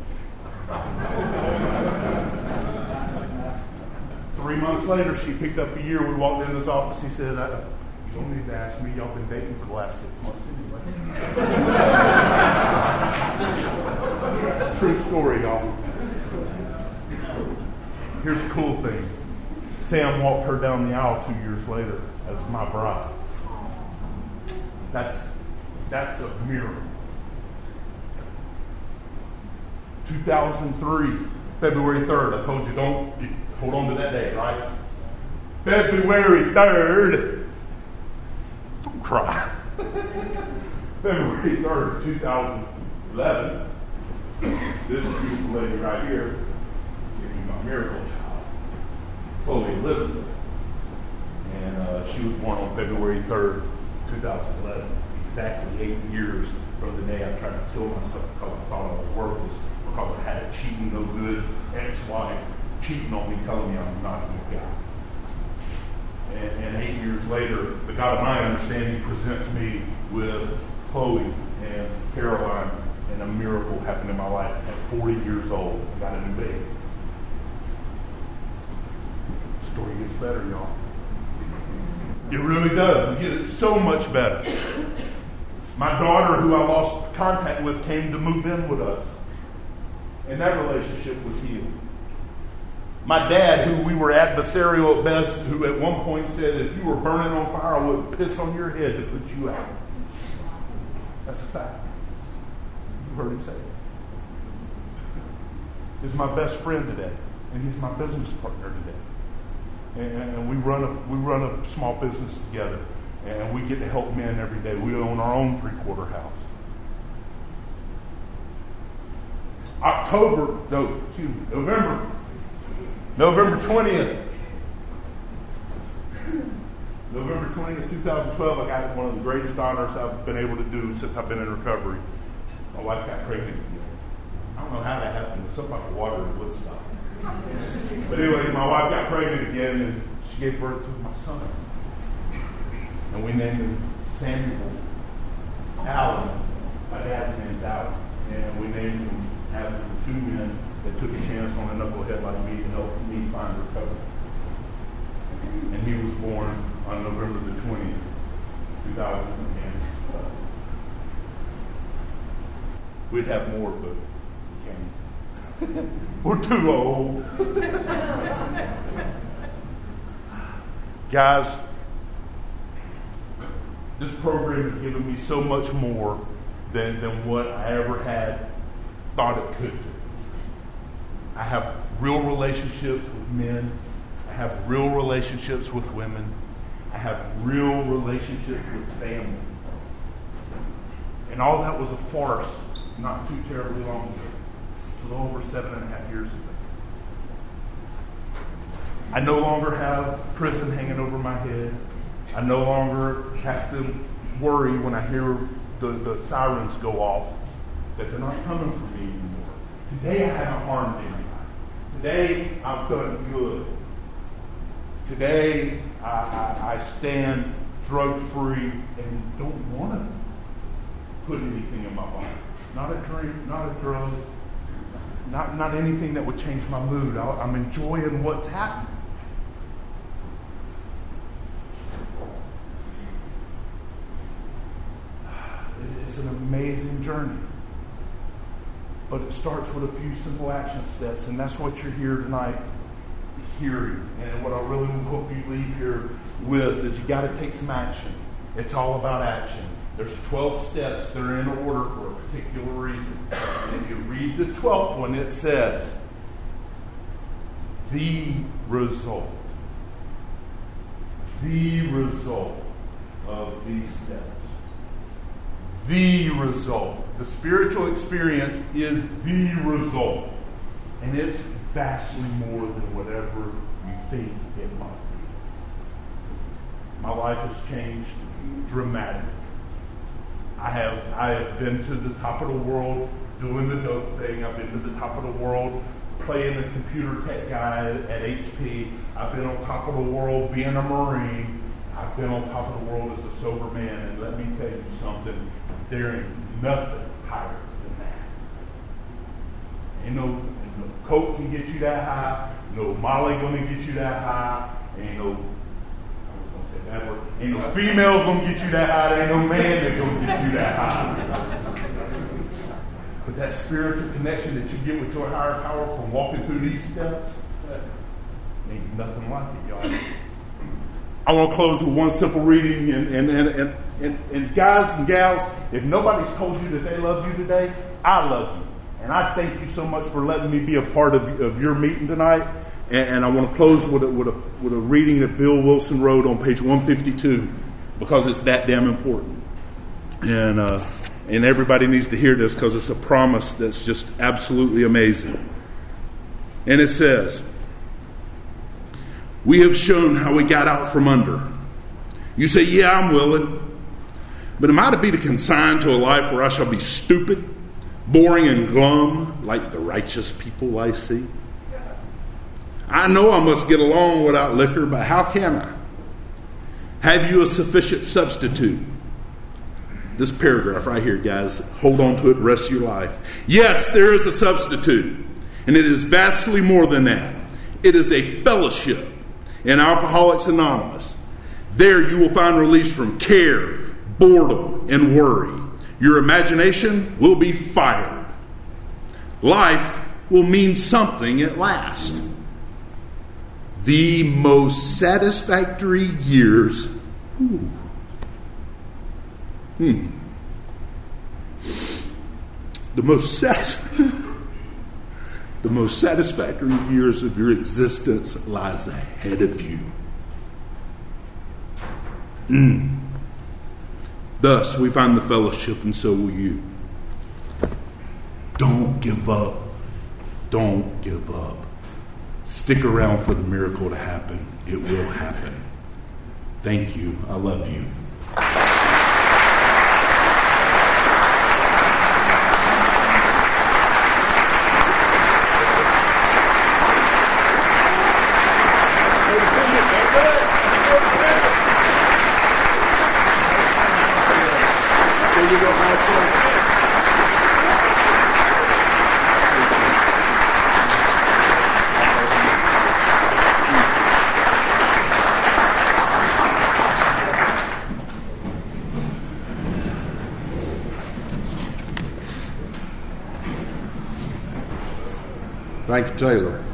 S2: Three months later, she picked up a year. We walked in this office. He said, uh, you don't need to ask me. Y'all been dating for the last six months anyway. That's a true story, y'all. Here's a cool thing. Sam walked her down the aisle two years later as my bride. That's, that's a miracle. two thousand three, February third. I told you, don't hold on to that day, right? February third. Don't cry. February third, two thousand eleven. This is the lady right here. Give me my miracle child, Chloe Elizabeth. And uh, she was born on February third, two thousand eleven. Exactly eight years from the day I tried to kill myself because I thought I was worthless. Because I had a cheating, no good ex-wife cheating on me, telling me I'm not a good guy. And, and eight years later, the God of my understanding presents me with Chloe and Caroline, and a miracle happened in my life. At forty years old, I got a new baby. The story gets better, y'all. It really does. It gets so much better. My daughter, who I lost contact with, came to move in with us. And that relationship was healed. My dad, who we were adversarial at best, who at one point said, if you were burning on fire, I would piss on your head to put you out. That's a fact. You heard him say it. He's my best friend today, and he's my business partner today. And, and we run a we run a small business together. And we get to help men every day. We own our own three-quarter house. October, no, excuse me, November, November twentieth. November twentieth, twenty twelve, I got one of the greatest honors I've been able to do since I've been in recovery. My wife got pregnant again. I don't know how that happened. It was something like water in Woodstock. But anyway, my wife got pregnant again, and she gave birth to my son. And we named him Samuel Allen. My dad's name's Allen. And we named him after the two men that took a chance on a knucklehead like me to help me find recovery. And he was born on November the twentieth, two thousand twelve. We'd have more, but we can't. We're too old. Guys, this program has given me so much more than, than what I ever had thought it could do. I have real relationships with men. I have real relationships with women. I have real relationships with family. And all that was a farce not too terribly long ago. It's a little over seven and a half years ago. I no longer have prison hanging over my head. I no longer have to worry when I hear the, the sirens go off that they're not coming for me anymore. Today I haven't harmed anybody. Today I've done good. Today I, I, I stand drug-free and don't want to put anything in my body. Not a drink, not a drug, not, not anything that would change my mood. I, I'm enjoying what's happening. It's an amazing journey. But it starts with a few simple action steps, and that's what you're here tonight hearing. And what I really hope you leave here with is you got to take some action. It's all about action. There's twelve steps that are in order for a particular reason. And if you read the twelfth one, it says, the result. The result of these steps. The result. The spiritual experience is the result. And it's vastly more than whatever you think it might be. My life has changed dramatically. I have I have been to the top of the world doing the dope thing. I've been to the top of the world playing the computer tech guy at H P. I've been on top of the world being a Marine. I've been on top of the world as a sober man. And let me tell you something. There ain't nothing higher than that. Ain't no, ain't no coke can get you that high. No Molly gonna get you that high. Ain't no, I was gonna say that word. Ain't no female gonna get you that high. There ain't no man that gonna get you that high. But that spiritual connection that you get with your higher power from walking through these steps, ain't nothing like it, y'all. I want to close with one simple reading, and and, and, and, and and guys and gals, if nobody's told you that they love you today, I love you. And I thank you so much for letting me be a part of, of your meeting tonight. And, and I want to close with a, with, a, with a reading that Bill Wilson wrote on page one fifty-two, because it's that damn important. And, uh, and everybody needs to hear this because it's a promise that's just absolutely amazing. And it says, we have shown how we got out from under. You say, yeah, I'm willing. But am I to be consigned to a life where I shall be stupid, boring, and glum like the righteous people I see? I know I must get along without liquor, but how can I? Have you a sufficient substitute? This paragraph right here, guys, hold on to it the rest of your life. Yes, there is a substitute, and it is vastly more than that. It is a fellowship in Alcoholics Anonymous. There you will find release from care, boredom, and worry. Your imagination will be fired. Life will mean something at last. The most satisfactory years. Ooh. Hmm. The most satisfactory. The most satisfactory years of your existence lies ahead of you. Mm.
S1: Thus, we find the fellowship, and so will you. Don't give up. Don't give up. Stick around for the miracle to happen. It will happen. Thank you. I love you.
S3: Thank you, Taylor.